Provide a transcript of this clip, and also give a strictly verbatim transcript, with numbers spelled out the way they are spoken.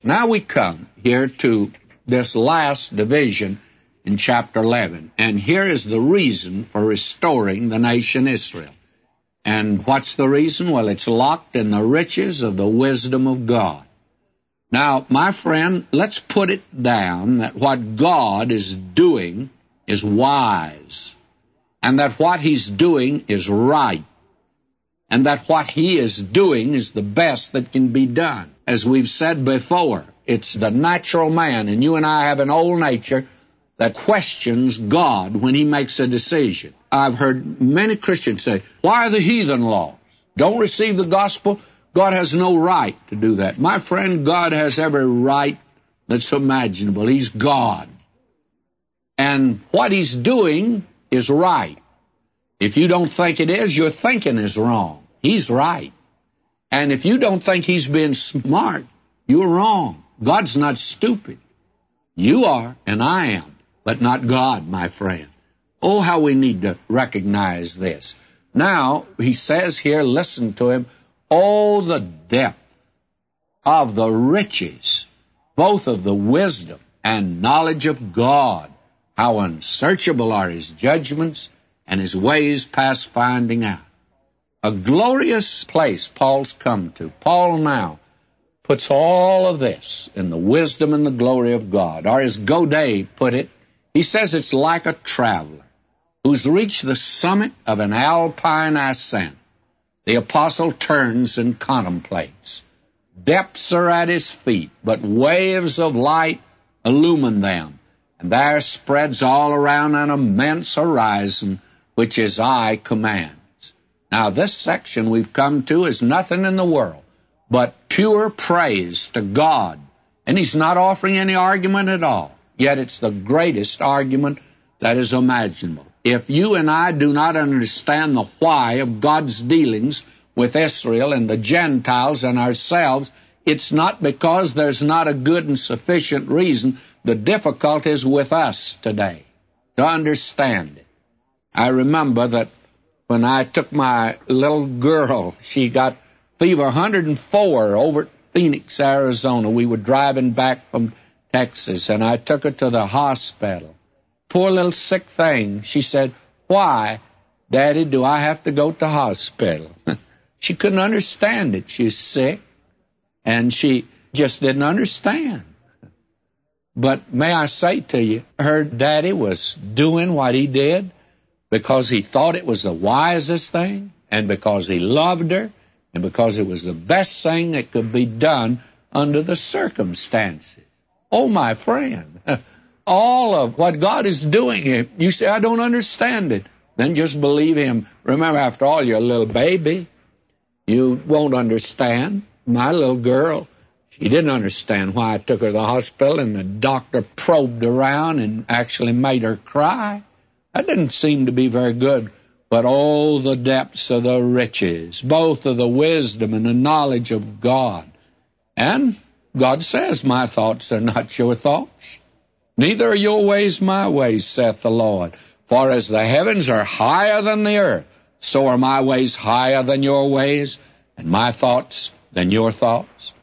Now we come here to this last division in chapter eleven, and here is the reason for restoring the nation Israel. And what's the reason? Well, it's locked in the riches of the wisdom of God. Now, my friend, let's put it down that what God is doing is wise, and that what He's doing is right, and that what He is doing is the best that can be done. As we've said before, it's the natural man, and you and I have an old nature that questions God when He makes a decision. I've heard many Christians say, why are the heathen lost? Don't receive the gospel? God has no right to do that. My friend, God has every right that's imaginable. He's God. And what He's doing is right. If you don't think it is, your thinking is wrong. He's right. And if you don't think He's being smart, you're wrong. God's not stupid. You are, and I am, but not God, my friend. Oh, how we need to recognize this. Now, he says here, listen to him, oh, the depth of the riches, both of the wisdom and knowledge of God. How unsearchable are His judgments and His ways past finding out. A glorious place Paul's come to. Paul now puts all of this in the wisdom and the glory of God. Or as Godet put it, he says it's like a traveler who's reached the summit of an alpine ascent. The apostle turns and contemplates. Depths are at his feet, but waves of light illumine them. And there spreads all around an immense horizon, which His eye commands. Now, this section we've come to is nothing in the world but pure praise to God. And he's not offering any argument at all. Yet it's the greatest argument that is imaginable. If you and I do not understand the why of God's dealings with Israel and the Gentiles and ourselves, it's not because there's not a good and sufficient reason. The difficulty is with us today to understand it. I remember that when I took my little girl, she got fever one hundred four over at Phoenix, Arizona. We were driving back from Texas, and I took her to the hospital. Poor little sick thing. She said, why, Daddy, do I have to go to hospital? She couldn't understand it. She's sick, and she just didn't understand. But may I say to you, her daddy was doing what he did because he thought it was the wisest thing, and because he loved her, and because it was the best thing that could be done under the circumstances. Oh, my friend, all of what God is doing, you say, I don't understand it. Then just believe Him. Remember, after all, you're a little baby. You won't understand. My little girl, she didn't understand why I took her to the hospital, and the doctor probed around and actually made her cry. That didn't seem to be very good. But oh, the depths of the riches, both of the wisdom and the knowledge of God. And God says, my thoughts are not your thoughts, neither are your ways my ways, saith the Lord. For as the heavens are higher than the earth, so are my ways higher than your ways, and my thoughts than your thoughts.